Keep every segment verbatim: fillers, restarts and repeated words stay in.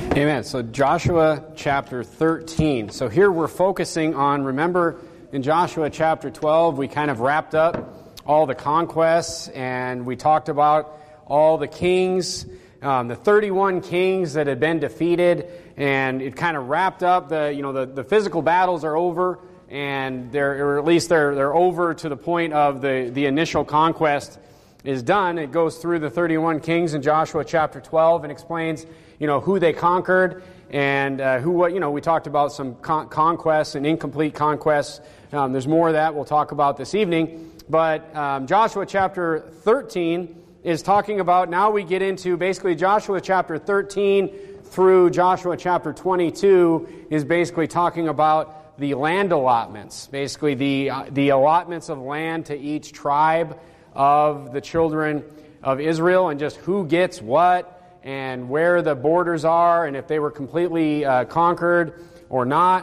Amen. So Joshua chapter thirteen. So here we're focusing on, remember in Joshua chapter twelve, we kind of wrapped up all the conquests and we talked about all the kings, um, the thirty-one kings that had been defeated, and it kind of wrapped up the, you know, the, the physical battles are over, and they're, or at least they're, they're over to the point of the, the initial conquest is done. It goes through the thirty-one kings in Joshua chapter twelve and explains, you know, who they conquered and uh, who, what, you know, we talked about some con- conquests and incomplete conquests. Um, there's more of that we'll talk about this evening. But um, Joshua chapter thirteen is talking about, now we get into basically Joshua chapter thirteen through Joshua chapter twenty-two is basically talking about the land allotments, basically the uh, the allotments of land to each tribe of the children of Israel, and just who gets what and where the borders are and if they were completely uh, conquered or not.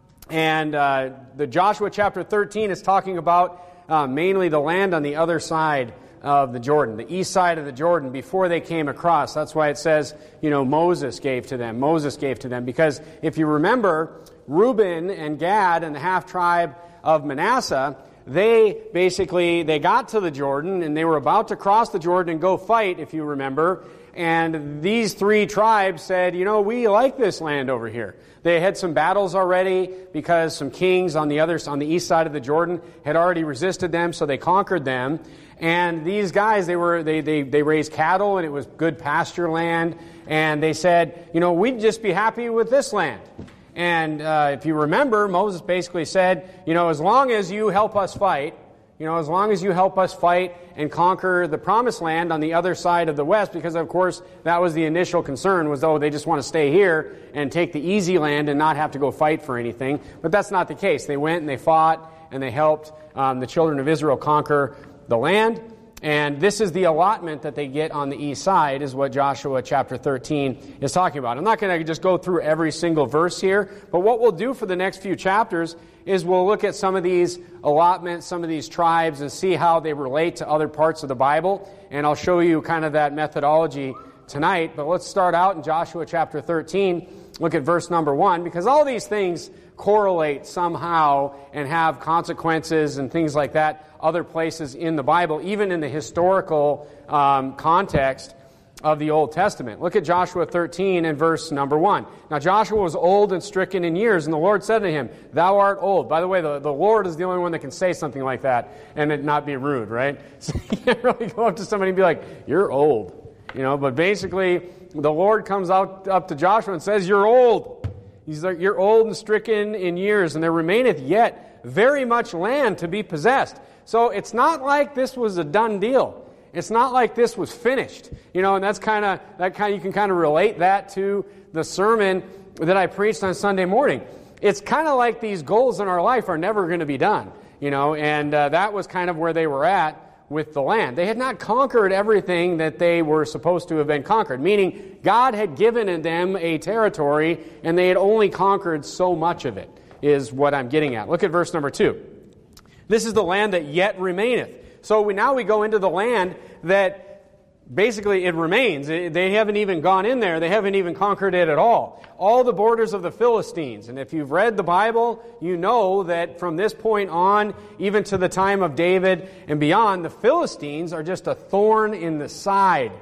And uh, the Joshua chapter thirteen is talking about uh, mainly the land on the other side of the Jordan, the east side of the Jordan, before they came across. That's why it says, you know, Moses gave to them. Moses gave to them. Because if you remember, Reuben and Gad and the half-tribe of Manasseh, they basically, they got to the Jordan and they were about to cross the Jordan and go fight, if you remember. And these three tribes said, you know, we like this land over here. They had some battles already because some kings on the other, on the east side of the Jordan had already resisted them, so they conquered them. And these guys, they were they they they raised cattle, and it was good pasture land. And they said, you know, we'd just be happy with this land. And uh, if you remember, Moses basically said, you know, as long as you help us fight, you know, as long as you help us fight and conquer the promised land on the other side of the west, because of course that was the initial concern, was, oh, they just want to stay here and take the easy land and not have to go fight for anything. But that's not the case. They went and they fought and they helped um, the children of Israel conquer the land. And this is the allotment that they get on the east side, is what Joshua chapter thirteen is talking about. I'm not going to just go through every single verse here, but what we'll do for the next few chapters is we'll look at some of these allotments, some of these tribes, and see how they relate to other parts of the Bible. And I'll show you kind of that methodology tonight. But let's start out in Joshua chapter thirteen. Look at verse number one, because all these things correlate somehow and have consequences and things like that other places in the Bible, even in the historical um, context of the Old Testament. Look at Joshua thirteen and verse number one. Now Joshua was old and stricken in years, and the Lord said to him, "Thou art old." By the way, the, the Lord is the only one that can say something like that and it not be rude, right? So you can't really go up to somebody and be like, "You're old." You know, but basically, the Lord comes out up to Joshua and says, "You're old." He's like, "You're old and stricken in years, and there remaineth yet very much land to be possessed." So it's not like this was a done deal. It's not like this was finished. You know, and that's kind of, that kind you can kind of relate that to the sermon that I preached on Sunday morning. It's kind of like these goals in our life are never going to be done. You know, and uh, that was kind of where they were at with the land. They had not conquered everything that they were supposed to have been conquered, meaning God had given them a territory and they had only conquered so much of it, is what I'm getting at. Look at verse number two. This is the land that yet remaineth. So we, now we go into the land that basically it remains. They haven't even gone in there. They haven't even conquered it at all. All the borders of the Philistines. And if you've read the Bible, you know that from this point on, even to the time of David and beyond, the Philistines are just a thorn in the side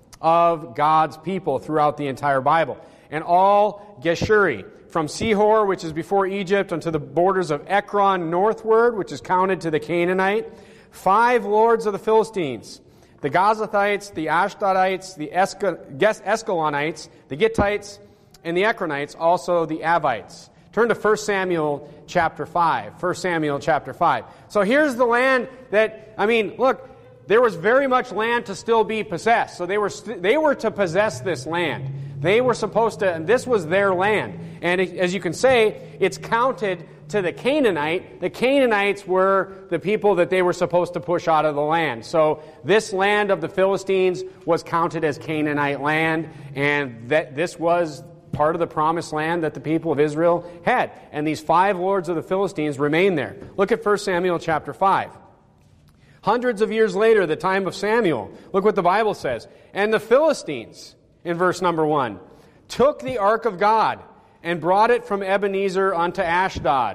of God's people throughout the entire Bible. And all Geshuri, from Sihor, which is before Egypt, unto the borders of Ekron northward, which is counted to the Canaanite, five lords of the Philistines: the Gazathites, the Ashdodites, the Escalonites, the Gittites, and the Ekronites, also the Avites. Turn to First Samuel chapter five. First Samuel chapter five. So here's the land that, I mean, look, there was very much land to still be possessed. So they were st- they were to possess this land. They were supposed to, and this was their land. And it, as you can say, it's counted to the Canaanite. The Canaanites were the people that they were supposed to push out of the land. So this land of the Philistines was counted as Canaanite land, and that this was part of the promised land that the people of Israel had. And these five lords of the Philistines remained there. Look at First Samuel chapter five. Hundreds of years later, the time of Samuel, look what the Bible says. And the Philistines, in verse number one, took the ark of God and brought it from Ebenezer unto Ashdod.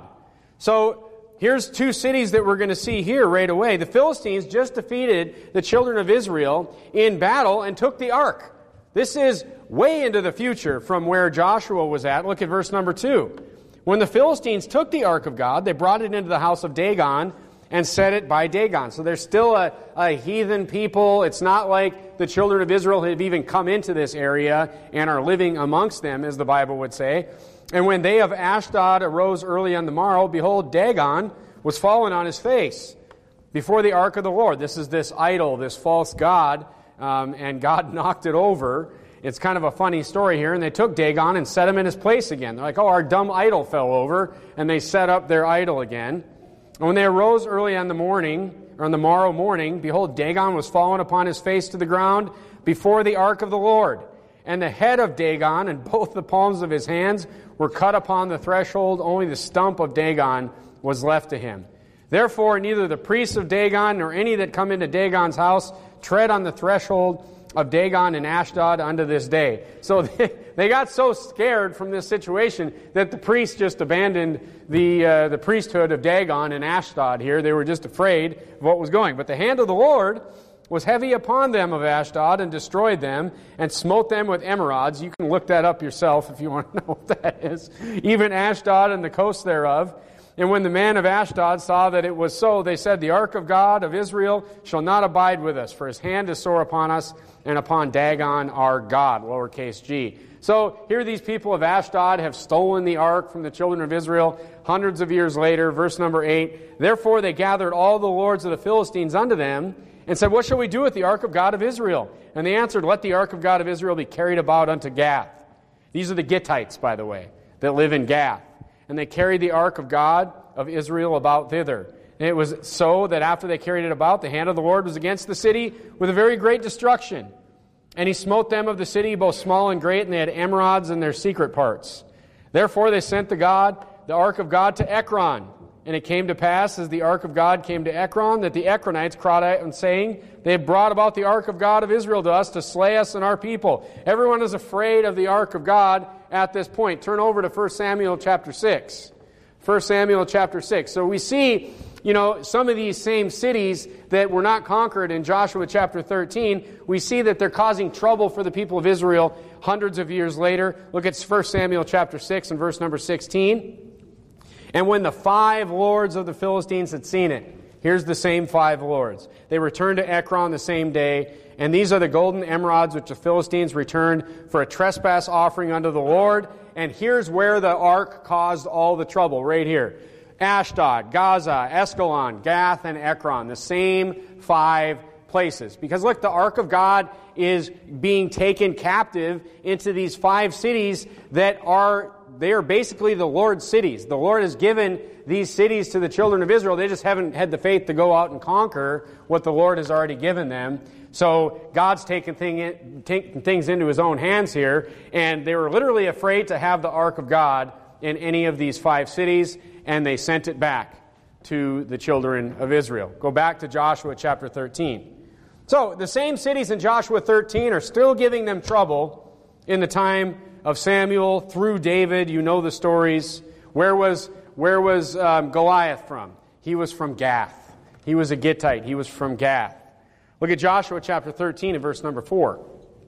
So here's two cities that we're going to see here right away. The Philistines just defeated the children of Israel in battle and took the ark. This is way into the future from where Joshua was at. Look at verse number two. When the Philistines took the ark of God, they brought it into the house of Dagon and set it by Dagon. So there's still a, a heathen people. It's not like the children of Israel have even come into this area and are living amongst them, as the Bible would say. And when they of Ashdod arose early on the morrow, behold, Dagon was fallen on his face before the ark of the Lord. This is this idol, this false god, um, and God knocked it over. It's kind of a funny story here. And they took Dagon and set him in his place again. They're like, oh, our dumb idol fell over. And they set up their idol again. And when they arose early on the morning, or on the morrow morning, behold, Dagon was fallen upon his face to the ground before the ark of the Lord. And the head of Dagon and both the palms of his hands were cut upon the threshold. Only the stump of Dagon was left to him. Therefore, neither the priests of Dagon nor any that come into Dagon's house tread on the threshold of Dagon and Ashdod unto this day. So they, they got so scared from this situation that the priests just abandoned the uh, the priesthood of Dagon and Ashdod here. They were just afraid of what was going. But the hand of the Lord was heavy upon them of Ashdod and destroyed them and smote them with emerods. You can look that up yourself if you want to know what that is. Even Ashdod and the coast thereof. And when the men of Ashdod saw that it was so, they said, the ark of God of Israel shall not abide with us, for his hand is sore upon us and upon Dagon our God, lowercase g. So here these people of Ashdod have stolen the ark from the children of Israel hundreds of years later. Verse number eight, therefore they gathered all the lords of the Philistines unto them and said, what shall we do with the ark of God of Israel? And they answered, let the ark of God of Israel be carried about unto Gath. These are the Gittites, by the way, that live in Gath. And they carried the ark of God of Israel about thither. And it was so that after they carried it about, the hand of the Lord was against the city with a very great destruction. And he smote them of the city, both small and great, and they had emerods in their secret parts. Therefore they sent the God, the ark of God to Ekron. And it came to pass, as the ark of God came to Ekron, that the Ekronites cried out and saying, they have brought about the ark of God of Israel to us to slay us and our people. Everyone is afraid of the ark of God at this point. Turn over to First Samuel chapter six. First Samuel chapter six. So we see, you know, some of these same cities that were not conquered in Joshua chapter thirteen, we see that they're causing trouble for the people of Israel hundreds of years later. Look at First Samuel chapter six and verse number sixteen. And when the five lords of the Philistines had seen it, here's the same five lords. They returned to Ekron the same day, and these are the golden emerods which the Philistines returned for a trespass offering unto the Lord. And here's where the ark caused all the trouble, right here. Ashdod, Gaza, Escalon, Gath, and Ekron, the same five places. Because look, the ark of God is being taken captive into these five cities that are, they are basically the Lord's cities. The Lord has given these cities to the children of Israel. They just haven't had the faith to go out and conquer what the Lord has already given them. So God's taken thing in, taking things into his own hands here, and they were literally afraid to have the ark of God in any of these five cities, and they sent it back to the children of Israel. Go back to Joshua chapter thirteen. So the same cities in Joshua thirteen are still giving them trouble in the time of Samuel through David. You know the stories. Where was where was um, Goliath from? He was from Gath. He was a Gittite. He was from Gath. Look at Joshua chapter thirteen and verse number four.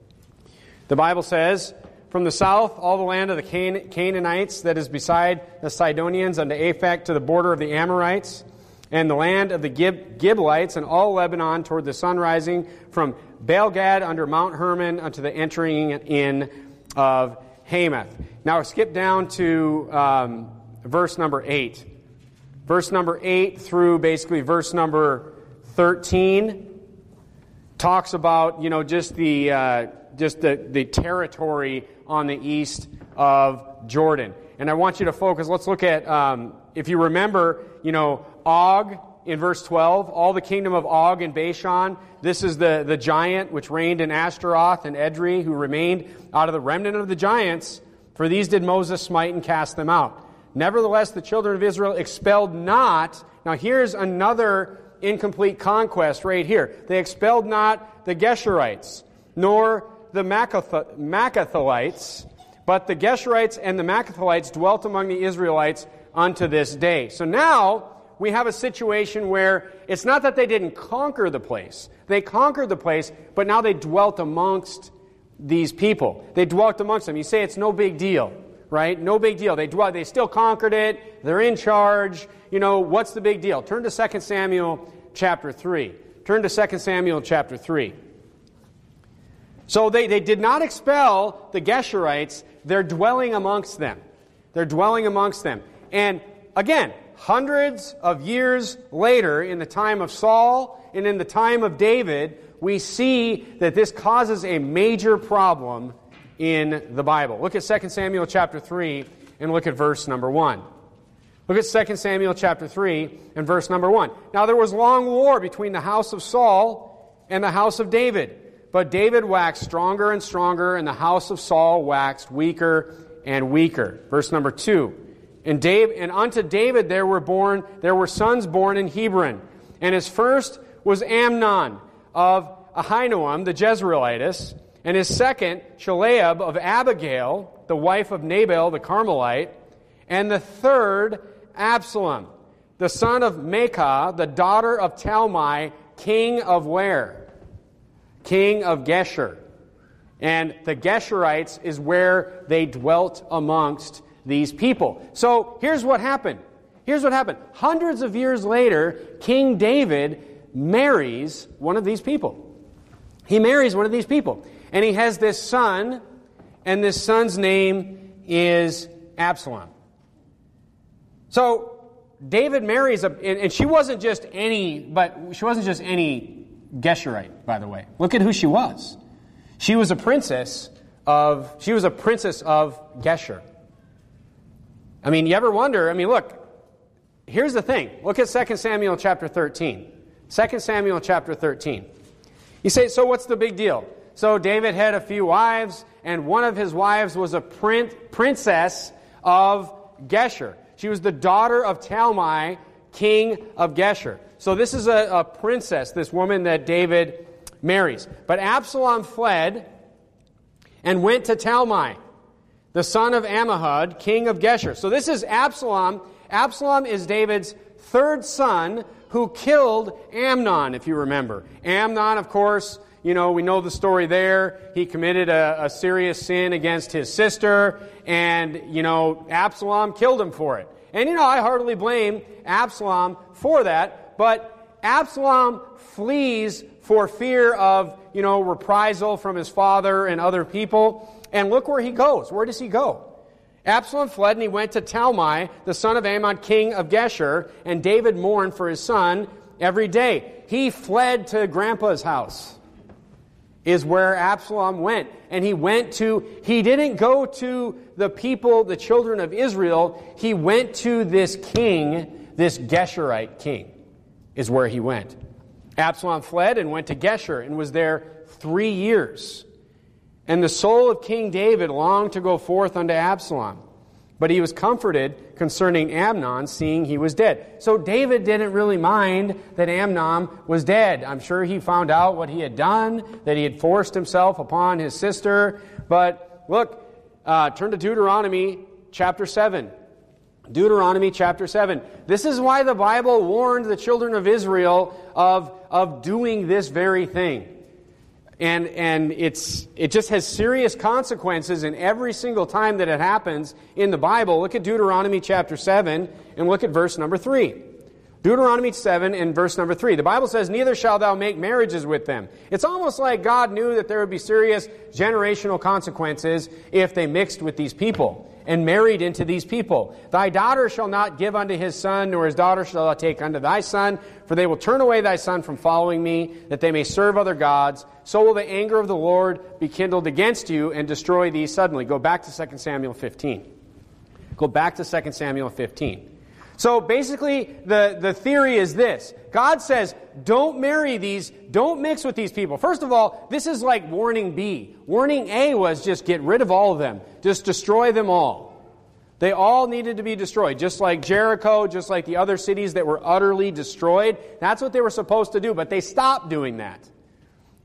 The Bible says, from the south, all the land of the Can- Canaanites that is beside the Sidonians unto Aphek to the border of the Amorites, and the land of the Gib- Gibeonites and all Lebanon toward the sun rising, from Baalgad under Mount Hermon unto the entering in of Hamath. Now skip down to um, verse number eight. Verse number eight through basically verse number thirteen talks about, you know, just the uh, just the, the territory on the east of Jordan. And I want you to focus. Let's look at, um, if you remember, you know, Og in verse twelve, all the kingdom of Og in Bashan. This is the, the giant which reigned in Ashtaroth and Edrei, who remained out of the remnant of the giants. For these did Moses smite and cast them out. Nevertheless, the children of Israel expelled not. Now here's another incomplete conquest right here. They expelled not the Geshurites, nor the Machath- Machathalites, But the Geshurites and the Machathalites dwelt among the Israelites unto this day. So now we have a situation where it's not that they didn't conquer the place. They conquered the place, but now they dwelt amongst these people. They dwelt amongst them. You say it's no big deal, right? No big deal. They dwelt, they still conquered it. They're in charge. You know, what's the big deal? Turn to Second Samuel chapter three. Turn to Second Samuel chapter three. So they, they did not expel the Geshurites. They're dwelling amongst them. They're dwelling amongst them. And again, hundreds of years later, in the time of Saul and in the time of David, we see that this causes a major problem in the Bible. Look at Second Samuel chapter three and look at verse number one. Look at Second Samuel chapter three and verse number one. Now there was long war between the house of Saul and the house of David. But David waxed stronger and stronger, and the house of Saul waxed weaker and weaker. Verse number two. And Dave, and unto David there were born, there were sons born in Hebron. And his first was Amnon of Ahinoam, the Jezreelitess, and his second, Shaleab of Abigail, the wife of Nabal the Carmelite, and the third, Absalom, the son of Maacah, the daughter of Talmai, king of where? King of Geshur. And the Geshurites is where they dwelt amongst these people. So here's what happened. Here's what happened. Hundreds of years later, King David marries one of these people. He marries one of these people. And he has this son, and this son's name is Absalom. So David marries, a, and she wasn't just any, but she wasn't just any Geshurite, by the way. Look at who she was. She was a princess of, she was a princess of Geshur. I mean, you ever wonder, I mean, look, here's the thing. Look at Second Samuel chapter thirteen. Second Samuel chapter thirteen. You say, so what's the big deal? So David had a few wives, and one of his wives was a prin- princess of Geshur. She was the daughter of Talmai, king of Geshur. So this is a, a princess, this woman that David marries. But Absalom fled and went to Talmai, the son of Ammihud, king of Geshur. So this is Absalom. Absalom is David's third son who killed Amnon, if you remember. Amnon, of course, you know, we know the story there. He committed a, a serious sin against his sister, and, you know, Absalom killed him for it. And, you know, I hardly blame Absalom for that, but Absalom flees for fear of, you know, reprisal from his father and other people. And look where he goes. Where does he go? Absalom fled and he went to Talmai, the son of Ammon, king of Geshur, and David mourned for his son every day. He fled to grandpa's house, is where Absalom went. And he went to, he didn't go to the people, the children of Israel. He went to this king, this Geshurite king, is where he went. Absalom fled and went to Geshur and was there three years. And the soul of King David longed to go forth unto Absalom. But he was comforted concerning Amnon, seeing he was dead. So David didn't really mind that Amnon was dead. I'm sure he found out what he had done, that he had forced himself upon his sister. But look, uh, turn to Deuteronomy chapter seven. Deuteronomy chapter seven. This is why the Bible warned the children of Israel of, of doing this very thing. And and it's it just has serious consequences in every single time that it happens in the Bible. Look at Deuteronomy chapter seven and look at verse number three. Deuteronomy seven and verse number three. The Bible says, neither shalt thou make marriages with them. It's almost like God knew that there would be serious generational consequences if they mixed with these people and married into these people. Thy daughter shall not give unto his son, nor his daughter shall thou take unto thy son, for they will turn away thy son from following me, that they may serve other gods. So will the anger of the Lord be kindled against you and destroy thee suddenly. Go back to Second Samuel fifteen. Go back to Second Samuel fifteen. So basically, the, the theory is this. God says, don't marry these, don't mix with these people. First of all, this is like warning B. Warning A was just get rid of all of them. Just destroy them all. They all needed to be destroyed. Just like Jericho, just like the other cities that were utterly destroyed. That's what they were supposed to do, but they stopped doing that.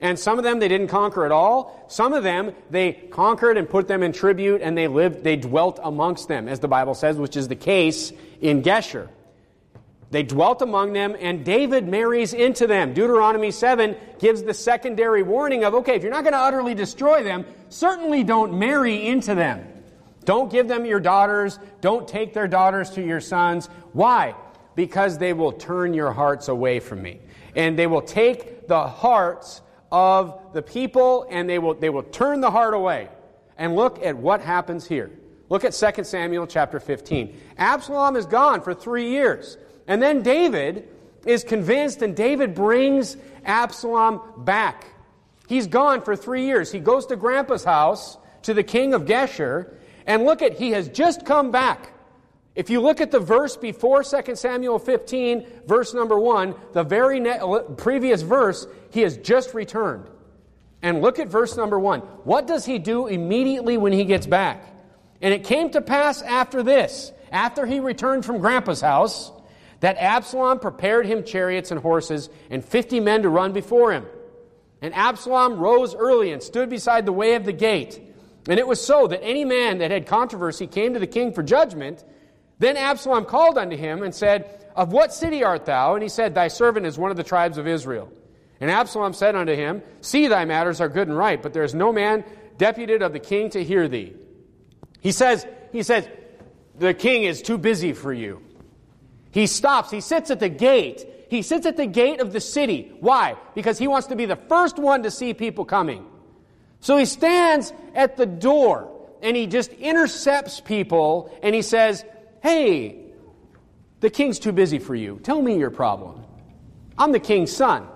And some of them they didn't conquer at all. Some of them they conquered and put them in tribute, and they lived, they dwelt amongst them, as the Bible says, which is the case in Geshur. They dwelt among them, and David marries into them. Deuteronomy seven gives the secondary warning of, okay, if you're not going to utterly destroy them, certainly don't marry into them. Don't give them your daughters. Don't take their daughters to your sons. Why? Because they will turn your hearts away from me. And they will take the hearts of the people, and they will they will turn the heart away. And look at what happens here. Look at Second Samuel chapter fifteen. Absalom is gone for three years. And then David is convinced, and David brings Absalom back. He's gone for three years. He goes to Grandpa's house, to the king of Geshur, and look at, he has just come back. If you look at the verse before Second Samuel fifteen, verse number one, the very ne- previous verse, he has just returned. And look at verse number one. What does he do immediately when he gets back? And it came to pass after this, after he returned from Grandpa's house, that Absalom prepared him chariots and horses and fifty men to run before him. And Absalom rose early and stood beside the way of the gate. And it was so that any man that had controversy came to the king for judgment. Then Absalom called unto him and said, Of what city art thou? And he said, Thy servant is one of the tribes of Israel. And Absalom said unto him, See, thy matters are good and right, but there is no man deputed of the king to hear thee. He says, he says, the king is too busy for you. He stops. He sits at the gate. He sits at the gate of the city. Why? Because he wants to be the first one to see people coming. So he stands at the door, and he just intercepts people, and he says, Hey, the king's too busy for you. Tell me your problem. I'm the king's son.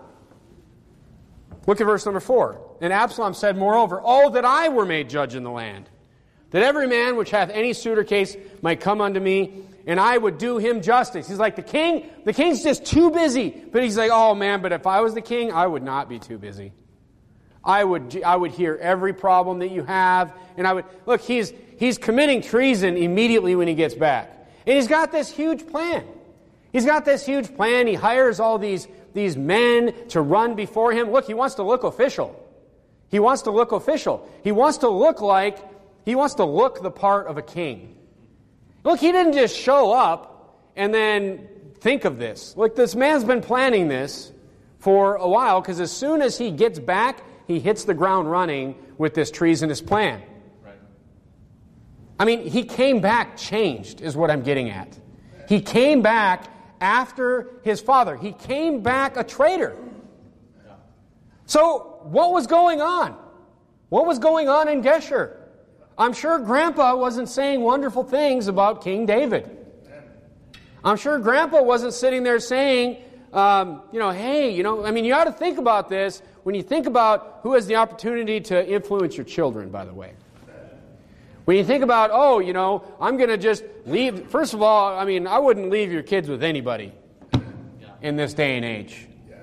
Look at verse number four. And Absalom said, Moreover, Oh, that I were made judge in the land, that every man which hath any suit or case might come unto me, and I would do him justice. He's like, the king, the king's just too busy. But he's like, oh man, but if I was the king, I would not be too busy. I would I would hear every problem that you have, and I would, look, he's he's committing treason immediately when he gets back. And he's got this huge plan. He's got this huge plan. He hires all these, these men to run before him. Look, he wants to look official. He wants to look official. He wants to look like, he wants to look the part of a king. Look, he didn't just show up and then think of this. Look, this man's been planning this for a while, because as soon as he gets back, he hits the ground running with this treasonous plan. Right. I mean, he came back changed, is what I'm getting at. He came back after his father. He came back a traitor. Yeah. So, what was going on? What was going on in Geshur? I'm sure Grandpa wasn't saying wonderful things about King David. I'm sure Grandpa wasn't sitting there saying, um, you know, hey, you know, I mean, you ought to think about this when you think about who has the opportunity to influence your children, by the way. When you think about, oh, you know, I'm going to just leave. First of all, I mean, I wouldn't leave your kids with anybody in this day and age.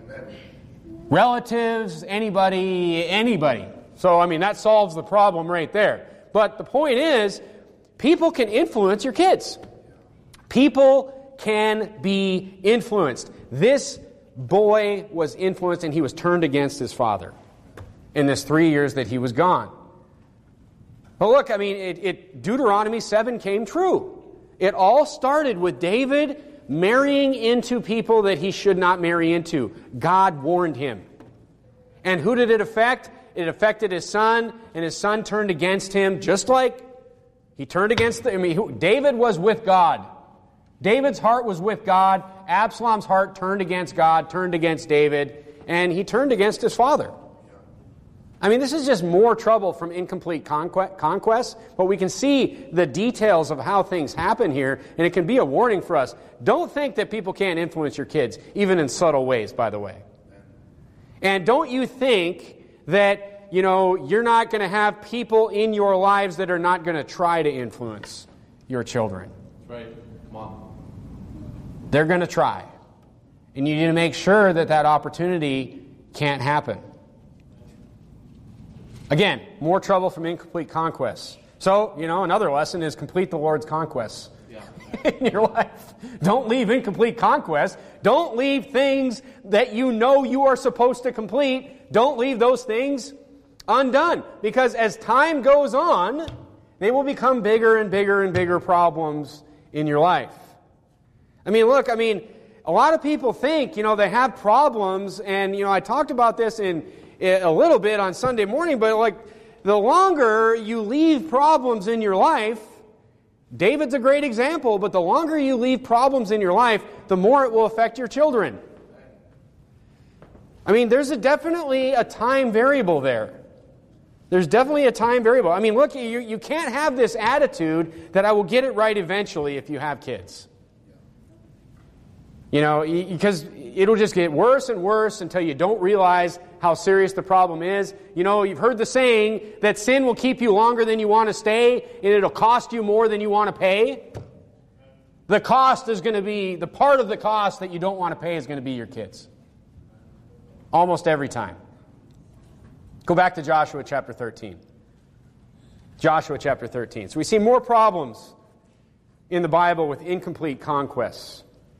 Relatives, anybody, anybody. So, I mean, that solves the problem right there. But the point is, people can influence your kids. People can be influenced. This boy was influenced, and he was turned against his father in this three years that he was gone. But look, I mean, it, it, Deuteronomy seven came true. It all started with David marrying into people that he should not marry into. God warned him. And who did it affect? It affected his son, and his son turned against him, just like he turned against the, I mean, who, David was with God. David's heart was with God. Absalom's heart turned against God, turned against David, and he turned against his father. I mean, this is just more trouble from incomplete conquest, but we can see the details of how things happen here, and it can be a warning for us. Don't think that people can't influence your kids, even in subtle ways, by the way. And don't you think that, you know, you're not going to have people in your lives that are not going to try to influence your children. Right. Come on. They're going to try. And you need to make sure that that opportunity can't happen. Again, more trouble from incomplete conquests. So, you know, another lesson is complete the Lord's conquests yeah. in your life. Don't leave incomplete conquests. Don't leave things that you know you are supposed to complete don't leave those things undone. Because as time goes on, they will become bigger and bigger and bigger problems in your life. I mean, look, I mean, a lot of people think, you know, they have problems, and, you know, I talked about this in a little bit on Sunday morning, but like, the longer you leave problems in your life, David's a great example, but the longer you leave problems in your life, the more it will affect your children. I mean, there's a definitely a time variable there. There's definitely a time variable. I mean, look, you, you can't have this attitude that I will get it right eventually if you have kids. You know, because it'll just get worse and worse until you don't realize how serious the problem is. You know, you've heard the saying that sin will keep you longer than you want to stay, and it'll cost you more than you want to pay. The cost is going to be, the part of the cost that you don't want to pay is going to be your kids. Almost every time. Go back to Joshua chapter thirteen. Joshua chapter thirteen. So we see more problems in the Bible with incomplete conquests.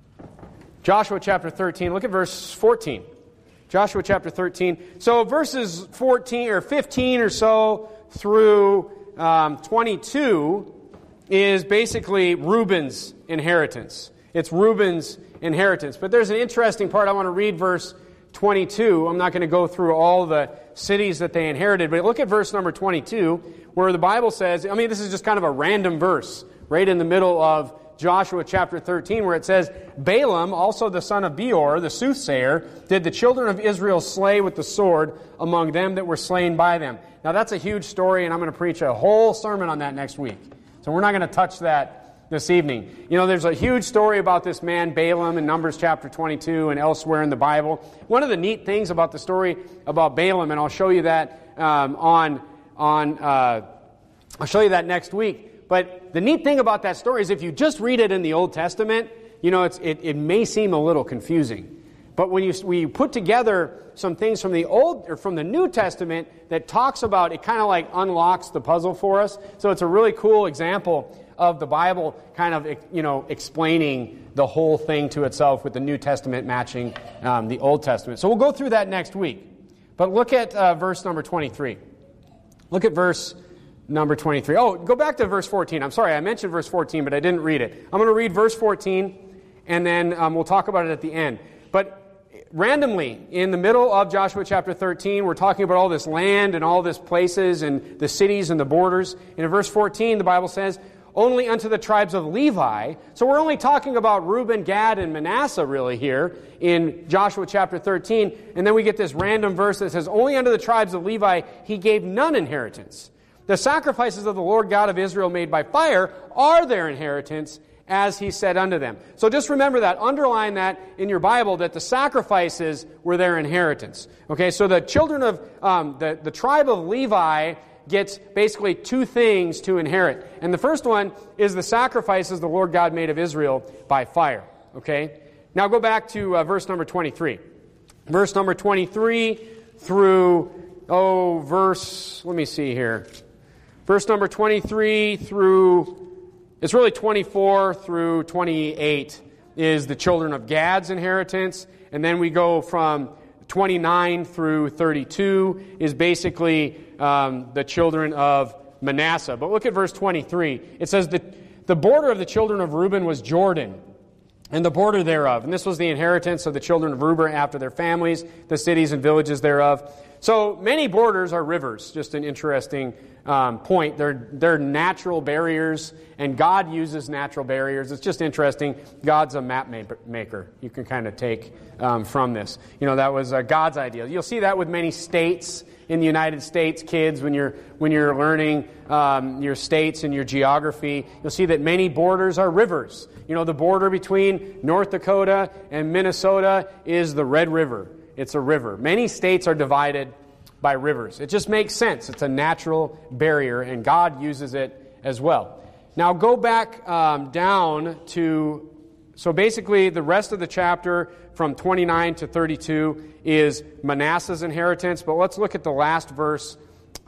Joshua chapter thirteen, look at verse fourteen. Joshua chapter thirteen. So verses fourteen or fifteen or so through um, twenty-two is basically Reuben's inheritance. It's Reuben's inheritance. But there's an interesting part. I want to read verse twenty-two. I'm not going to go through all the cities that they inherited, but look at verse number twenty-two, where the Bible says, I mean, this is just kind of a random verse, right in the middle of Joshua chapter thirteen, where it says, Balaam, also the son of Beor, the soothsayer, did the children of Israel slay with the sword among them that were slain by them. Now that's a huge story, and I'm going to preach a whole sermon on that next week. So we're not going to touch that this evening. You know, there's a huge story about this man, Balaam, in Numbers chapter twenty-two and elsewhere in the Bible. One of the neat things about the story about Balaam, and I'll show you that um, on, on uh, I'll show you that next week. But the neat thing about that story is if you just read it in the Old Testament, you know, it's, it, it may seem a little confusing. But when you, when you put together some things from the Old or from the New Testament that talks about, it kind of like unlocks the puzzle for us. So it's a really cool example of the Bible kind of, you know, explaining the whole thing to itself with the New Testament matching um, the Old Testament. So we'll go through that next week. But look at uh, verse number twenty-three. Look at verse number twenty-three. Oh, go back to verse fourteen. I'm sorry, I mentioned verse fourteen, but I didn't read it. I'm going to read verse fourteen, and then um, we'll talk about it at the end. But randomly, in the middle of Joshua chapter thirteen, we're talking about all this land and all this places and the cities and the borders. And in verse fourteen, the Bible says, only unto the tribes of Levi. So we're only talking about Reuben, Gad, and Manasseh really here in Joshua chapter thirteen. And then we get this random verse that says, only unto the tribes of Levi he gave none inheritance. The sacrifices of the Lord God of Israel made by fire are their inheritance, as he said unto them. So just remember that, underline that in your Bible, that the sacrifices were their inheritance. Okay, so the children of, um, the, the tribe of Levi gets basically two things to inherit. And the first one is the sacrifices the Lord God made of Israel by fire. Okay, now go back to uh, verse number twenty-three. Verse number twenty-three through, oh, verse, let me see here. Verse number twenty-three through, it's really twenty-four through twenty-eight is the children of Gad's inheritance. And then we go from twenty-nine through thirty-two is basically um, the children of Manasseh. But look at verse twenty-three. It says, the, the border of the children of Reuben was Jordan, and the border thereof. And this was the inheritance of the children of Reuben after their families, the cities and villages thereof. So many borders are rivers. Just an interesting um, point. They're, they're natural barriers, and God uses natural barriers. It's just interesting. God's a map maker. You can kind of take um, from this. You know, that was uh, God's idea. You'll see that with many states in the United States, kids, when you're when you're learning um, your states and your geography. You'll see that many borders are rivers. You know, the border between North Dakota and Minnesota is the Red River. It's a river. Many states are divided by rivers. It just makes sense. It's a natural barrier, and God uses it as well. Now go back um, down to, so basically the rest of the chapter from twenty-nine to thirty-two is Manasseh's inheritance, but let's look at the last verse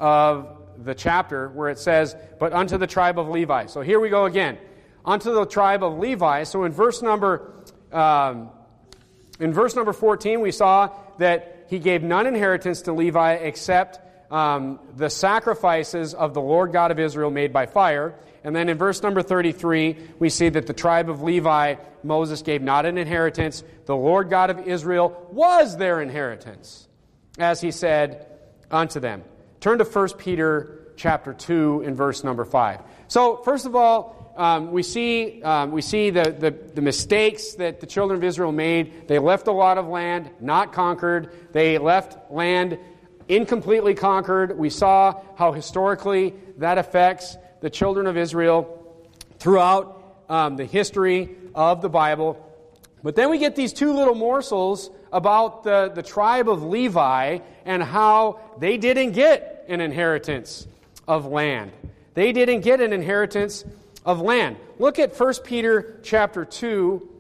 of the chapter where it says, but unto the tribe of Levi. So here we go again. Unto the tribe of Levi. So in verse number... Um, In verse number fourteen, we saw that he gave none inheritance to Levi except um, the sacrifices of the Lord God of Israel made by fire. And then in verse number thirty-three, we see that the tribe of Levi, Moses gave not an inheritance. The Lord God of Israel was their inheritance, as he said unto them. Turn to First Peter chapter two in verse number five. So, first of all, um, we see um, we see the, the, the mistakes that the children of Israel made. They left a lot of land not conquered. They left land incompletely conquered. We saw how historically that affects the children of Israel throughout um, the history of the Bible. But then we get these two little morsels about the, the tribe of Levi and how they didn't get an inheritance of land. They didn't get an inheritance of land. Look at First Peter chapter two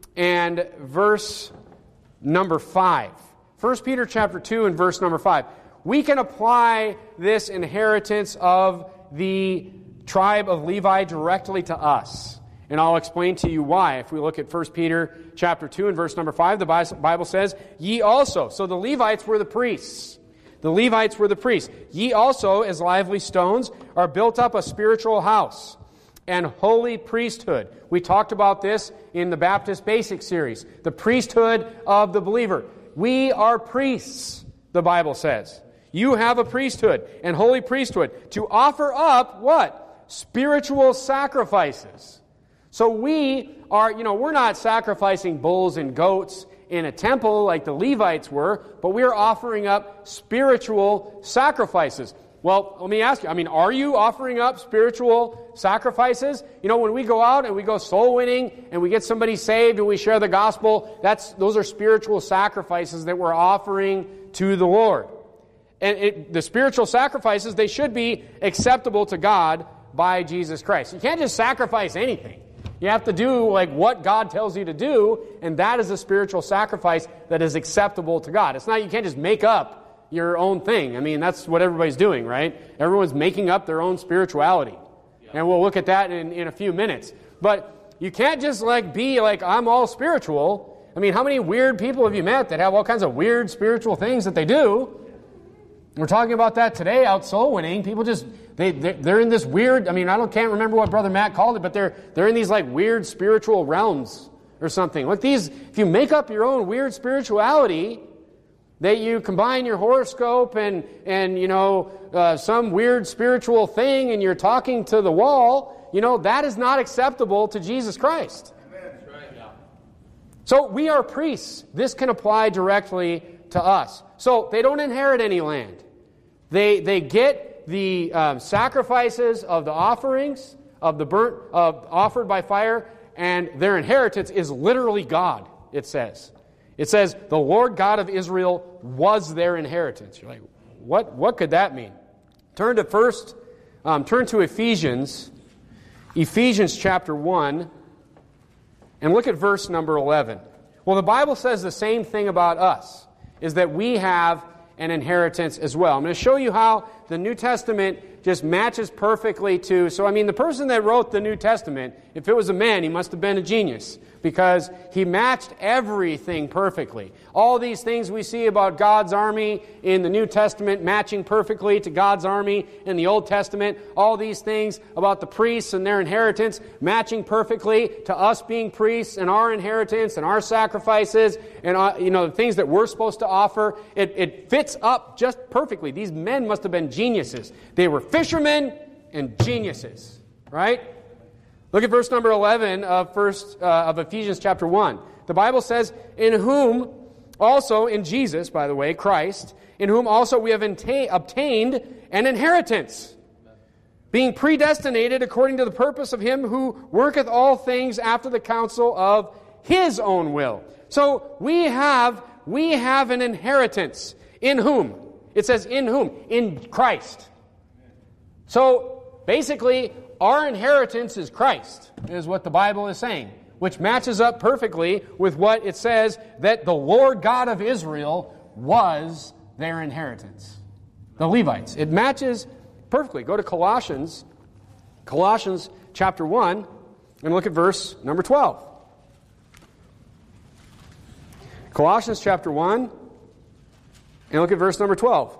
and verse number five. First Peter chapter two and verse number five. We can apply this inheritance of the tribe of Levi directly to us. And I'll explain to you why. If we look at First Peter chapter two and verse number five, the Bible says, ye also. So the Levites were the priests. The Levites were the priests. Ye also, as lively stones, are built up a spiritual house and holy priesthood. We talked about this in the Baptist Basic series. The priesthood of the believer. We are priests, the Bible says. You have a priesthood and holy priesthood to offer up what? Spiritual sacrifices. So we are, you know, we're not sacrificing bulls and goats in a temple like the Levites were, but we are offering up spiritual sacrifices. Well, let me ask you, I mean, are you offering up spiritual sacrifices? You know, when we go out and we go soul winning and we get somebody saved and we share the gospel, that's those are spiritual sacrifices that we're offering to the Lord. And it, the spiritual sacrifices, they should be acceptable to God by Jesus Christ. You can't just sacrifice anything. You have to do like what God tells you to do, and that is a spiritual sacrifice that is acceptable to God. It's not, you can't just make up your own thing. I mean, that's what everybody's doing, right? Everyone's making up their own spirituality. Yeah. And we'll look at that in, in a few minutes. But you can't just like be like, I'm all spiritual. I mean, how many weird people have you met that have all kinds of weird spiritual things that they do? We're talking about that today out soul winning. People just, they, they're in this weird, I mean, I don't can't remember what Brother Matt called it, but they're they're in these like weird spiritual realms or something. Like these, if you make up your own weird spirituality, that you combine your horoscope and, and you know, uh, some weird spiritual thing and you're talking to the wall, you know, that is not acceptable to Jesus Christ. Amen. That's right, yeah. So we are priests. This can apply directly to us. So they don't inherit any land. They they get the um, sacrifices of the offerings of the burnt uh, offered by fire, and their inheritance is literally God. It says, it says the Lord God of Israel was their inheritance. You're like, what? What could that mean? Turn to first. Um, turn to Ephesians, Ephesians chapter one, and look at verse number eleven. Well, the Bible says the same thing about us. Is that we have an inheritance as well. I'm going to show you how the New Testament just matches perfectly to... So, I mean, the person that wrote the New Testament, if it was a man, he must have been a genius because he matched everything perfectly. All these things we see about God's army in the New Testament matching perfectly to God's army in the Old Testament. All these things about the priests and their inheritance matching perfectly to us being priests and our inheritance and our sacrifices and uh, you know the things that we're supposed to offer. It, it fits up just perfectly. These men must have been geniuses. They were fishermen and geniuses, right? Look at verse number eleven of first uh, of Ephesians chapter one. The Bible says, "In whom also, in Jesus, by the way, Christ, in whom also we have enta- obtained an inheritance, being predestinated according to the purpose of Him who worketh all things after the counsel of His own will." So we have we have an inheritance. In whom? It says, "In whom?" In Christ. So basically, our inheritance is Christ, is what the Bible is saying, which matches up perfectly with what it says that the Lord God of Israel was their inheritance. The Levites. It matches perfectly. Go to Colossians, Colossians chapter one, and look at verse number twelve. Colossians chapter one And look at verse number twelve.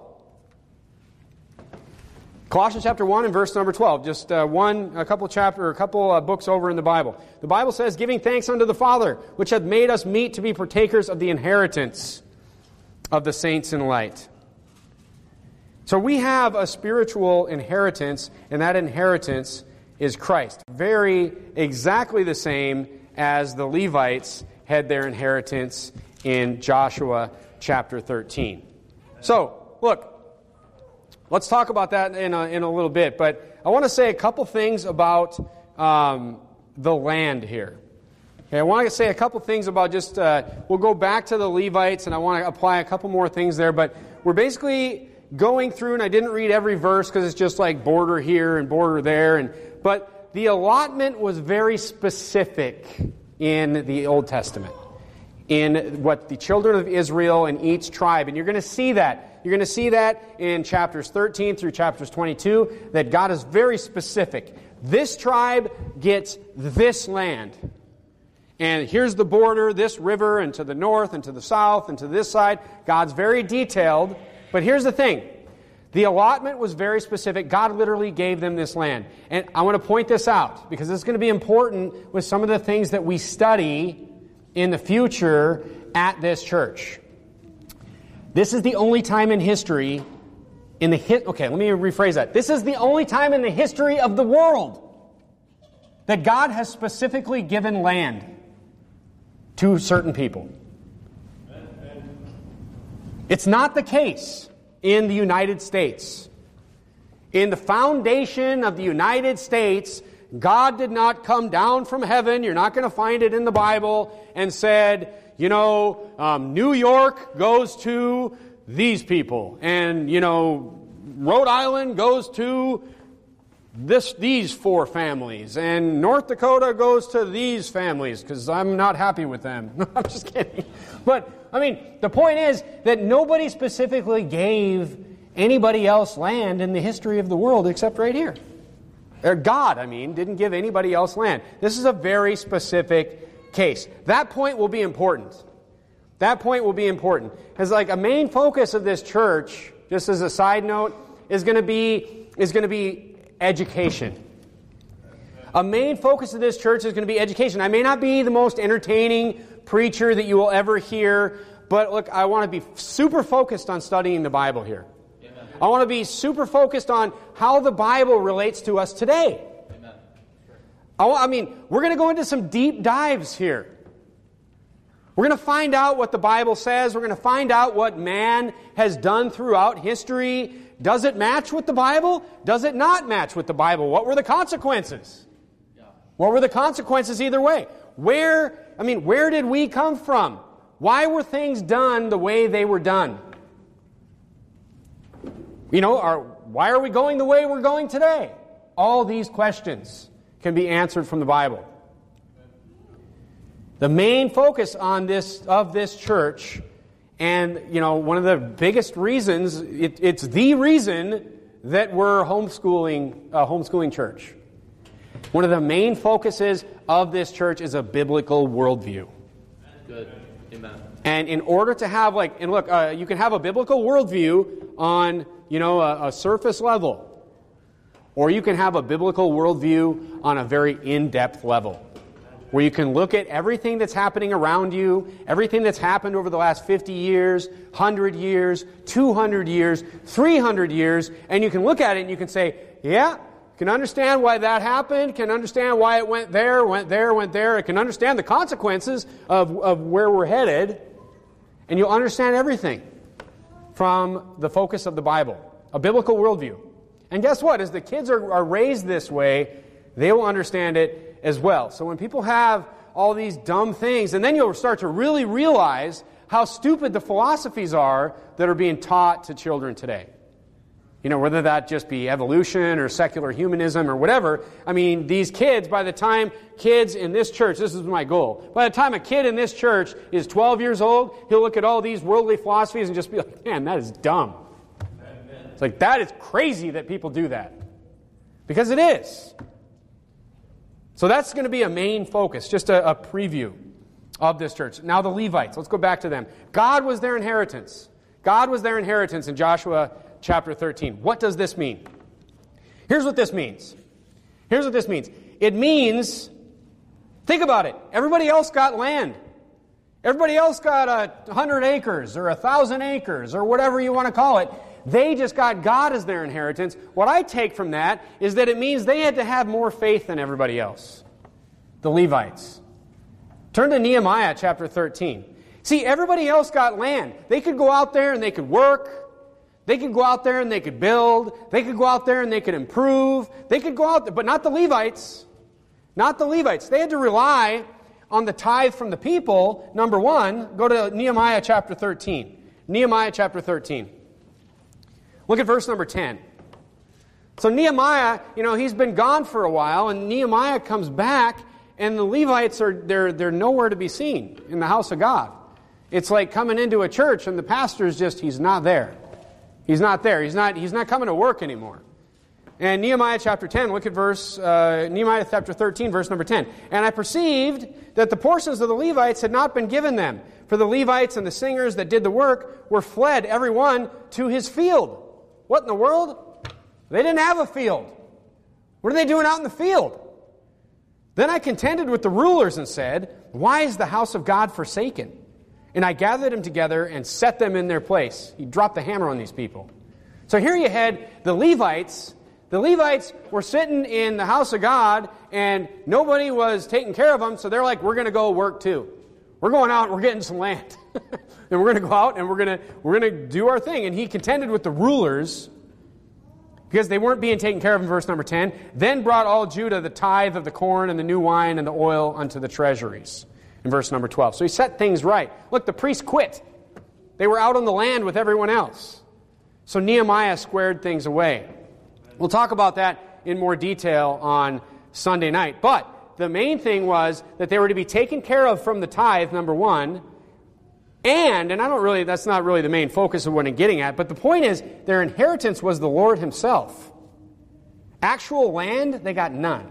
Colossians chapter one and verse number twelve. Just uh, one, a couple chapter, a couple uh, books over in the Bible. The Bible says, giving thanks unto the Father, which hath made us meet to be partakers of the inheritance of the saints in light. So we have a spiritual inheritance, and that inheritance is Christ. Very exactly the same as the Levites had their inheritance in Joshua chapter thirteen. So, look, let's talk about that in a, in a little bit, but I want to say a couple things about um, the land here. Okay, I want to say a couple things about just, uh, we'll go back to the Levites, and I want to apply a couple more things there, but we're basically going through, and I didn't read every verse because it's just like border here and border there, and but the allotment was very specific in the Old Testament, in what the children of Israel and each tribe, and you're going to see that. You're going to see that in chapters thirteen through chapters twenty-two, that God is very specific. This tribe gets this land. And here's the border, this river, and to the north, and to the south, and to this side. God's very detailed. But here's the thing. The allotment was very specific. God literally gave them this land. And I want to point this out, because this is going to be important with some of the things that we study in the future at this church. This is the only time in history, in the hit. Okay, let me rephrase that. This is the only time in the history of the world that God has specifically given land to certain people. It's not the case in the United States. In the foundation of the United States, God did not come down from heaven. You're not going to find it in the Bible, and said, you know, um, New York goes to these people, and, you know, Rhode Island goes to this these four families, and North Dakota goes to these families, because I'm not happy with them. I'm just kidding. But, I mean, the point is that nobody specifically gave anybody else land in the history of the world except right here. Or God, I mean, didn't give anybody else land. This is a very specific case. That point will be important. That point will be important. Because, like, a main focus of this church, just as a side note, is going to be is going to be education. A main focus of this church is going to be education. I may not be the most entertaining preacher that you will ever hear, but look, I want to be super focused on studying the Bible here. Amen. I want to be super focused on how the Bible relates to us today. Amen. I, I mean, we're going to go into some deep dives here. We're going to find out what the Bible says. We're going to find out what man has done throughout history. Does it match with the Bible? Does it not match with the Bible? What were the consequences? Yeah. What were the consequences either way? Where, I mean, where did we come from? Why were things done the way they were done? You know, are, why are we going the way we're going today? All these questions can be answered from the Bible. The main focus on this of this church, and, you know, one of the biggest reasons, it, it's the reason that we're homeschooling, a homeschooling church. One of the main focuses of this church is a biblical worldview. Good. Amen. And in order to have, like, and look, uh, you can have a biblical worldview on, you know, a, a surface level, or you can have a biblical worldview on a very in-depth level, where you can look at everything that's happening around you, everything that's happened over the last fifty years, one hundred years, two hundred years, three hundred years, and you can look at it and you can say, yeah, can understand why that happened, can understand why it went there, went there, went there, it can understand the consequences of, of where we're headed, and you'll understand everything from the focus of the Bible, a biblical worldview. And guess what? As the kids are, are raised this way, they will understand it as well. So when people have all these dumb things, and then you'll start to really realize how stupid the philosophies are that are being taught to children today. You know, whether that just be evolution or secular humanism or whatever. I mean, these kids, by the time kids in this church, this is my goal, by the time a kid in this church is twelve years old, he'll look at all these worldly philosophies and just be like, man, that is dumb. Amen. It's like, that is crazy that people do that. Because it is. So that's going to be a main focus, just a, a preview of this church. Now the Levites, let's go back to them. God was their inheritance. God was their inheritance in Joshua chapter thirteen. What does this mean? Here's what this means. Here's what this means. It means, think about it. Everybody else got land. Everybody else got a hundred acres or a thousand acres or whatever you want to call it. They just got God as their inheritance. What I take from that is that it means they had to have more faith than everybody else. The Levites. Turn to Nehemiah chapter thirteen. See, everybody else got land. They could go out there and they could work. They could go out there and they could build. They could go out there and they could improve. They could go out there, but not the Levites. Not the Levites. They had to rely on the tithe from the people, number one. Go to Nehemiah chapter thirteen. Nehemiah chapter thirteen. Look at verse number ten. So Nehemiah, you know, he's been gone for a while, and Nehemiah comes back, and the Levites are they're they're nowhere to be seen in the house of God. It's like coming into a church and the pastor's just he's not there. He's not there. He's not he's not coming to work anymore. And Nehemiah chapter ten, look at verse uh, Nehemiah chapter thirteen, verse number ten. And I perceived that the portions of the Levites had not been given them, for the Levites and the singers that did the work were fled every one to his field. What in the world? They didn't have a field. What are they doing out in the field? Then I contended with the rulers and said, why is the house of God forsaken? And I gathered them together and set them in their place. He dropped the hammer on these people. So here you had the Levites. The Levites were sitting in the house of God, and nobody was taking care of them, so they're like, we're going to go work too. We're going out and we're getting some land. And we're going to go out and we're going to we're going to do our thing. And he contended with the rulers because they weren't being taken care of in verse number ten. Then brought all Judah the tithe of the corn and the new wine and the oil unto the treasuries. In verse number twelve. So he set things right. Look, the priests quit. They were out on the land with everyone else. So Nehemiah squared things away. We'll talk about that in more detail on Sunday night. But the main thing was that they were to be taken care of from the tithe, number one. And, and I don't really, that's not really the main focus of what I'm getting at, but the point is their inheritance was the Lord himself. Actual land, they got none.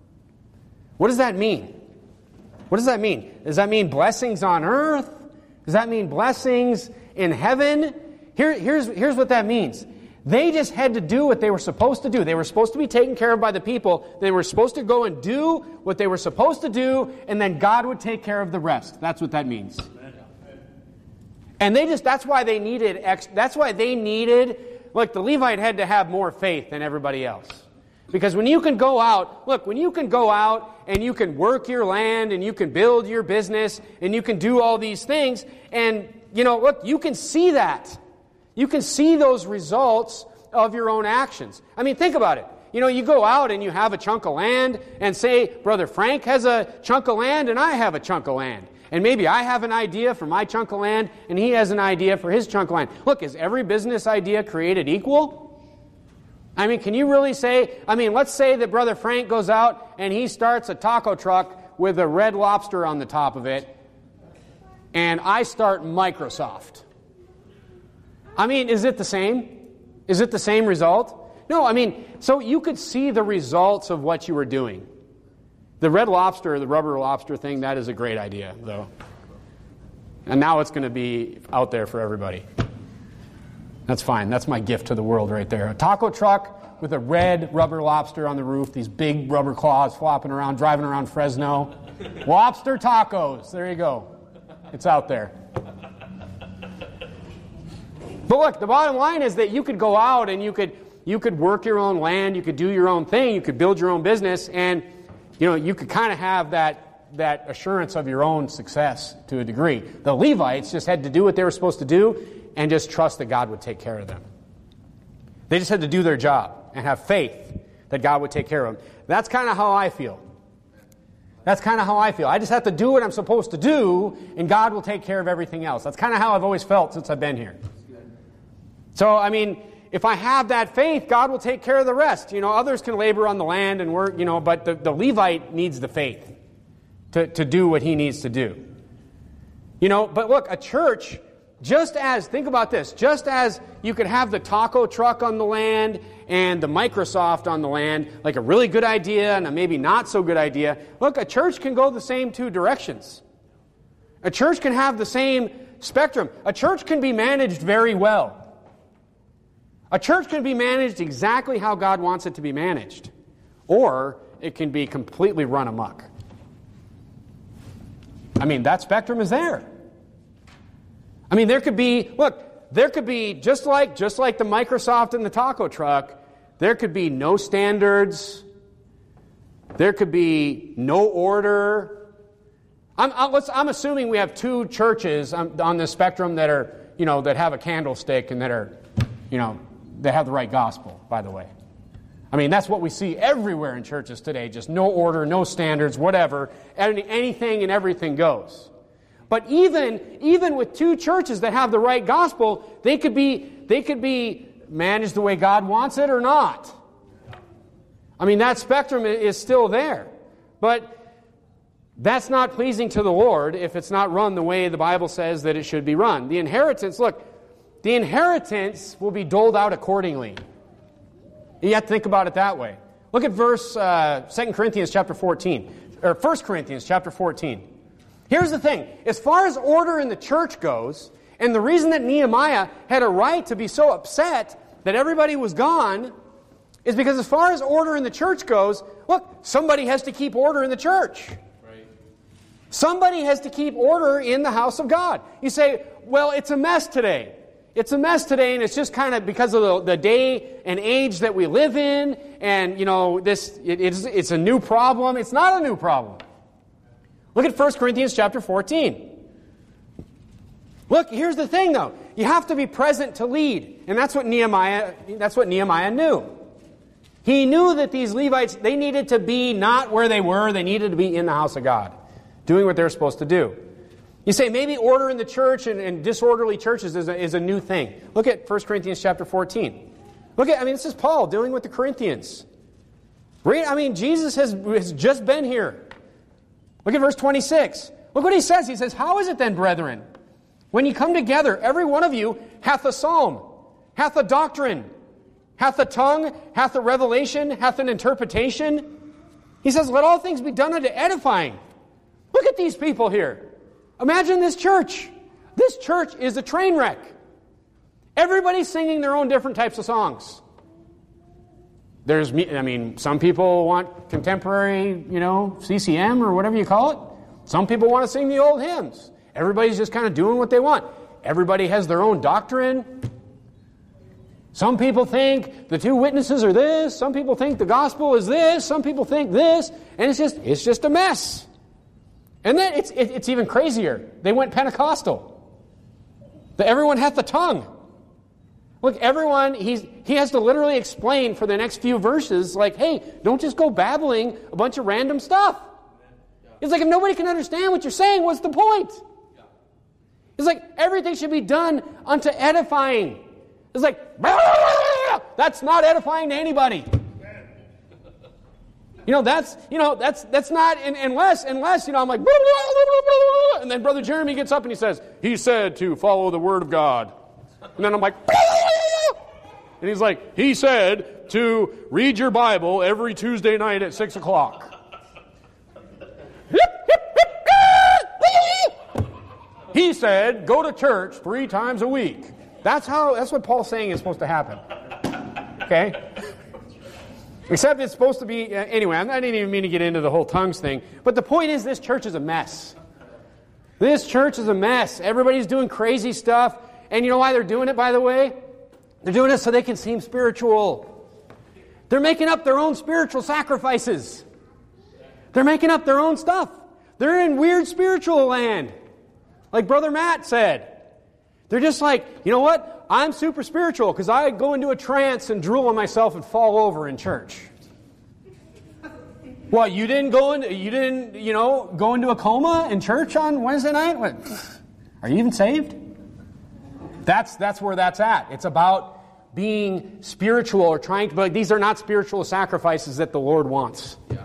What does that mean? What does that mean? Does that mean blessings on earth? Does that mean blessings in heaven? Here, here's, here's what that means. They just had to do what they were supposed to do. They were supposed to be taken care of by the people. They were supposed to go and do what they were supposed to do, and then God would take care of the rest. That's what that means. And they just, that's why they needed, ex, that's why they needed, look, the Levite had to have more faith than everybody else. Because when you can go out, look, when you can go out and you can work your land and you can build your business and you can do all these things, and, you know, look, you can see that. You can see those results of your own actions. I mean, think about it. You know, you go out and you have a chunk of land and say, Brother Frank has a chunk of land and I have a chunk of land. And maybe I have an idea for my chunk of land and he has an idea for his chunk of land. Look, is every business idea created equal? I mean, can you really say, I mean, let's say that Brother Frank goes out and he starts a taco truck with a Red Lobster on the top of it, and I start Microsoft. I mean, is it the same? Is it the same result? No, I mean, so you could see the results of what you were doing. The Red Lobster, the rubber lobster thing, that is a great idea, though. And now it's going to be out there for everybody. That's fine. That's my gift to the world right there. A taco truck with a red rubber lobster on the roof, these big rubber claws flopping around, driving around Fresno. Lobster tacos. There you go. It's out there. But look, the bottom line is that you could go out and you could you could work your own land, you could do your own thing, you could build your own business, and you know, you could kind of have that that assurance of your own success to a degree. The Levites just had to do what they were supposed to do and just trust that God would take care of them. They just had to do their job and have faith that God would take care of them. That's kind of how I feel. That's kind of how I feel. I just have to do what I'm supposed to do, and God will take care of everything else. That's kind of how I've always felt since I've been here. So, I mean, if I have that faith, God will take care of the rest. You know, others can labor on the land and work, you know, but the, the Levite needs the faith to, to do what he needs to do. You know, but look, a church, just as, think about this, just as you could have the taco truck on the land and the Microsoft on the land, like a really good idea and a maybe not so good idea, look, a church can go the same two directions. A church can have the same spectrum. A church can be managed very well. A church can be managed exactly how God wants it to be managed. Or it can be completely run amok. I mean, that spectrum is there. I mean, there could be, look, there could be, just like just like the Microsoft and the taco truck, there could be no standards. There could be no order. I'm, I'm, let's, I'm assuming we have two churches on, on this spectrum that are, you know, that have a candlestick and that are, you know, that have the right gospel, by the way. I mean, that's what we see everywhere in churches today. Just no order, no standards, whatever. Any, anything and everything goes. But even, even with two churches that have the right gospel, they could be, they could be managed the way God wants it or not. I mean, that spectrum is still there. But that's not pleasing to the Lord if it's not run the way the Bible says that it should be run. The inheritance, look, the inheritance will be doled out accordingly. You have to think about it that way. Look at verse uh, Second Corinthians chapter fourteen, or First Corinthians chapter fourteen. Here's the thing. As far as order in the church goes, and the reason that Nehemiah had a right to be so upset that everybody was gone is because as far as order in the church goes, look, somebody has to keep order in the church. Right. Somebody has to keep order in the house of God. You say, well, it's a mess today. It's a mess today, and it's just kind of because of the, the day and age that we live in, and, you know, this it, it's, it's a new problem. It's not a new problem. Look at First Corinthians chapter fourteen. Look, here's the thing, though. You have to be present to lead, and that's what Nehemiah, that's what Nehemiah knew. He knew that these Levites, they needed to be not where they were, they needed to be in the house of God, doing what they're supposed to do. You say maybe order in the church and, and disorderly churches is a, is a new thing. Look at First Corinthians chapter fourteen. Look at, I mean, this is Paul dealing with the Corinthians. Read, I mean, Jesus has, has just been here. Look at verse twenty-six. Look what he says. He says, how is it then, brethren, when ye come together, every one of you hath a psalm, hath a doctrine, hath a tongue, hath a revelation, hath an interpretation? He says, let all things be done unto edifying. Look at these people here. Imagine this church. This church is a train wreck. Everybody's singing their own different types of songs. There's, I mean, some people want contemporary, you know, C C M or whatever you call it. Some people want to sing the old hymns. Everybody's just kind of doing what they want. Everybody has their own doctrine. Some people think the two witnesses are this. Some people think the gospel is this. Some people think this. And it's just, it's just a mess. And then it's, it, it's even crazier. They went Pentecostal. The, everyone hath the tongue. Look, everyone, he's, he has to literally explain for the next few verses, like, hey, don't just go babbling a bunch of random stuff. It's like, if nobody can understand what you're saying, what's the point? It's like, everything should be done unto edifying. It's like, that's not edifying to anybody. You know, that's, you know, that's, that's not, unless, unless, you know, I'm like, and then Brother Jeremy gets up and he says, he said to follow the Word of God. And then I'm like, and he's like, he said to read your Bible every Tuesday night at six o'clock. He said, go to church three times a week. That's how, that's what Paul's saying is supposed to happen. Okay? Except it's supposed to be, uh, anyway, I didn't even mean to get into the whole tongues thing. But the point is, this church is a mess. This church is a mess. Everybody's doing crazy stuff. And you know why they're doing it, by the way? They're doing it so they can seem spiritual. They're making up their own spiritual sacrifices. They're making up their own stuff. They're in weird spiritual land. Like Brother Matt said. They're just like, you know what? I'm super spiritual because I go into a trance and drool on myself and fall over in church. What, you didn't go into, you didn't, you know, go into a coma in church on Wednesday night? What, are you even saved? That's that's where that's at. It's about being spiritual or trying to, but these are not spiritual sacrifices that the Lord wants. Yeah.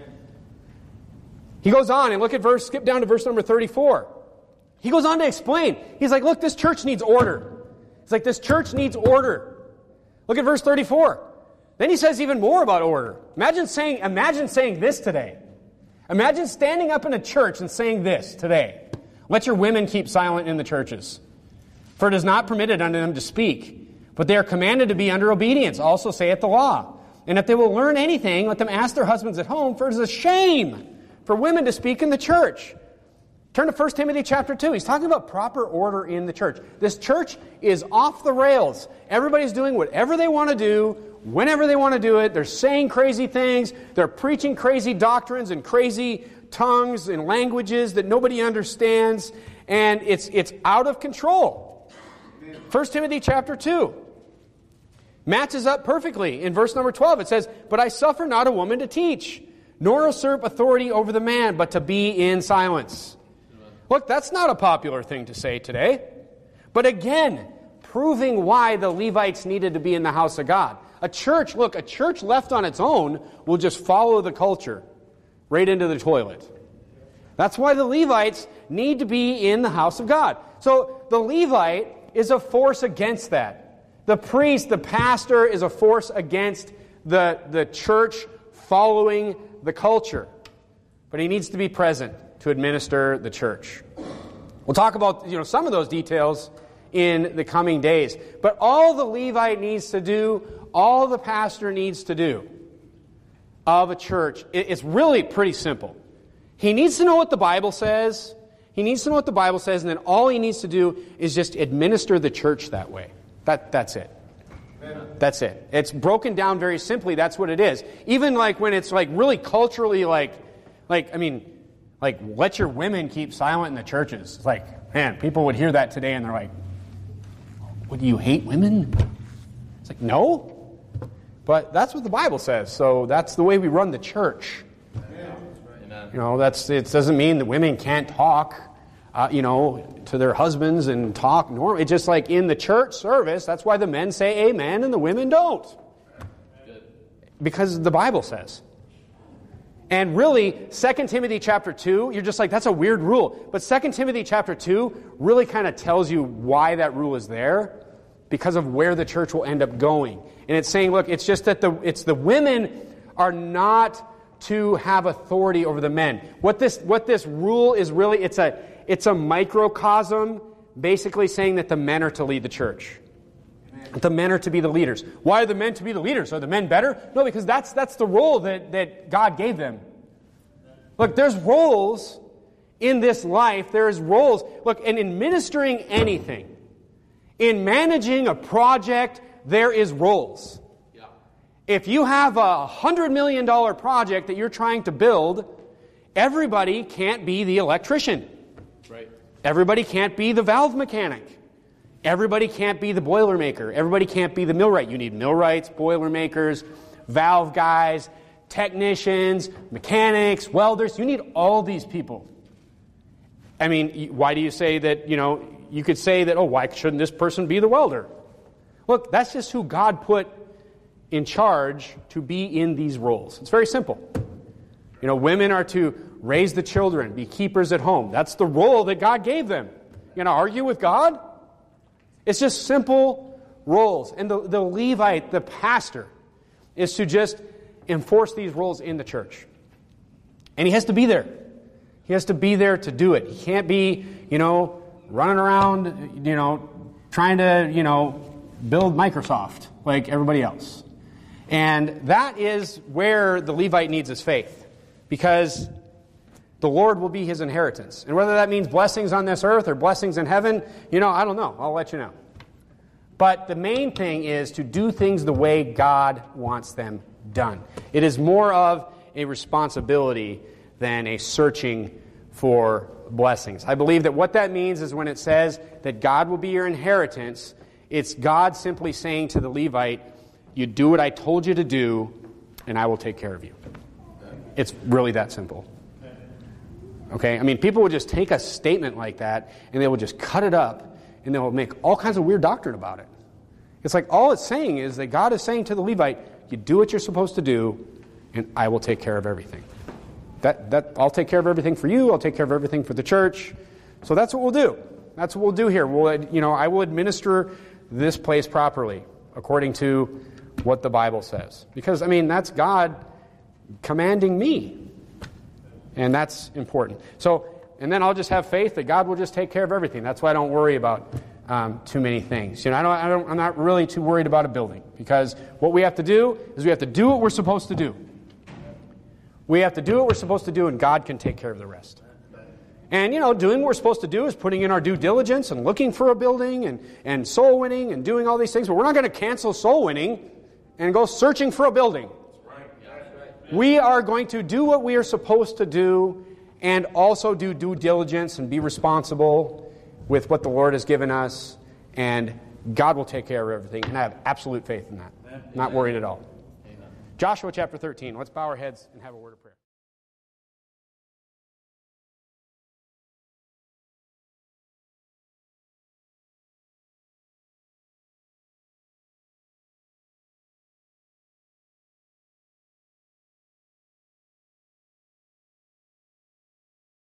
He goes on and look at verse, skip down to verse number thirty-four. He goes on to explain. He's like, look, this church needs order. It's like, this church needs order. Look at verse thirty-four. Then he says even more about order. Imagine saying, imagine saying this today. Imagine standing up in a church and saying this today. Let your women keep silent in the churches. For it is not permitted unto them to speak, but they are commanded to be under obedience, also saith the law. And if they will learn anything, let them ask their husbands at home, for it is a shame for women to speak in the church. Turn to First Timothy chapter two. He's talking about proper order in the church. This church is off the rails. Everybody's doing whatever they want to do, whenever they want to do it. They're saying crazy things. They're preaching crazy doctrines and crazy tongues and languages that nobody understands. And it's it's out of control. First Timothy chapter two matches up perfectly. In verse number twelve, it says, "But I suffer not a woman to teach, nor usurp authority over the man, but to be in silence." Look, that's not a popular thing to say today. But again, proving why the Levites needed to be in the house of God. A church, look, a church left on its own will just follow the culture right into the toilet. That's why the Levites need to be in the house of God. So the Levite is a force against that. The priest, the pastor, is a force against the, the church following the culture. But he needs to be present to administer the church. We'll talk about, you know, some of those details in the coming days. But all the Levite needs to do, all the pastor needs to do of a church, it's really pretty simple. He needs to know what the Bible says. He needs to know what the Bible says, and then all he needs to do is just administer the church that way. That that's it. That's it. It's broken down very simply. That's what it is. Even like when it's like really culturally like, like I mean, like let your women keep silent in the churches. It's like, man, people would hear that today and they're like, what, do you hate women? It's like, no. But that's what the Bible says. So that's the way we run the church. Amen. You know, that's it doesn't mean that women can't talk, uh, you know, to their husbands and talk normally. It's just like in the church service, that's why the men say amen and the women don't. Good. Because the Bible says. And really, Second Timothy chapter two, you're just like, that's a weird rule. But Second Timothy chapter two really kind of tells you why that rule is there, because of where the church will end up going. And it's saying, look, it's just that the it's the women are not to have authority over the men. What this what this rule is really, it's a it's a microcosm, basically saying that the men are to lead the church. The men are to be the leaders. Why are the men to be the leaders? Are the men better? No, because that's that's the role that, that God gave them. Look, there's roles in this life. There's roles. Look, and in ministering anything, in managing a project, there is roles. Yeah. If you have a one hundred million dollars project that you're trying to build, everybody can't be the electrician. Right. Everybody can't be the valve mechanic. Everybody can't be the boiler maker. Everybody can't be the millwright. You need millwrights, boiler makers, valve guys, technicians, mechanics, welders. You need all these people. I mean, why do you say that, you know, you could say that, oh, why shouldn't this person be the welder? Look, that's just who God put in charge to be in these roles. It's very simple. You know, women are to raise the children, be keepers at home. That's the role that God gave them. You know, argue with God? It's just simple roles. And the, the Levite, the pastor, is to just enforce these roles in the church. And he has to be there. He has to be there to do it. He can't be, you know, running around, you know, trying to, you know, build Microsoft like everybody else. And that is where the Levite needs his faith. Because the Lord will be his inheritance. And whether that means blessings on this earth or blessings in heaven, you know, I don't know. I'll let you know. But the main thing is to do things the way God wants them done. It is more of a responsibility than a searching for blessings. I believe that what that means is when it says that God will be your inheritance, it's God simply saying to the Levite, you do what I told you to do, and I will take care of you. It's really that simple. Okay, I mean, people would just take a statement like that, and they will just cut it up, and they will make all kinds of weird doctrine about it. It's like all it's saying is that God is saying to the Levite, you do what you're supposed to do, and I will take care of everything. That that I'll take care of everything for you. I'll take care of everything for the church. So that's what we'll do. That's what we'll do here. We'll, you know, I will administer this place properly according to what the Bible says. Because, I mean, that's God commanding me. And that's important. So and then I'll just have faith that God will just take care of everything. That's why I don't worry about um, too many things. You know, I don't, I don't, I'm not really too worried about a building, because what we have to do is we have to do what we're supposed to do. We have to do what we're supposed to do, and God can take care of the rest. And, you know, doing what we're supposed to do is putting in our due diligence and looking for a building and, and soul winning and doing all these things. But we're not going to cancel soul winning and go searching for a building. We are going to do what we are supposed to do and also do due diligence and be responsible with what the Lord has given us. And God will take care of everything. And I have absolute faith in that. Not worried at all. Joshua chapter thirteen. Let's bow our heads and have a word of prayer.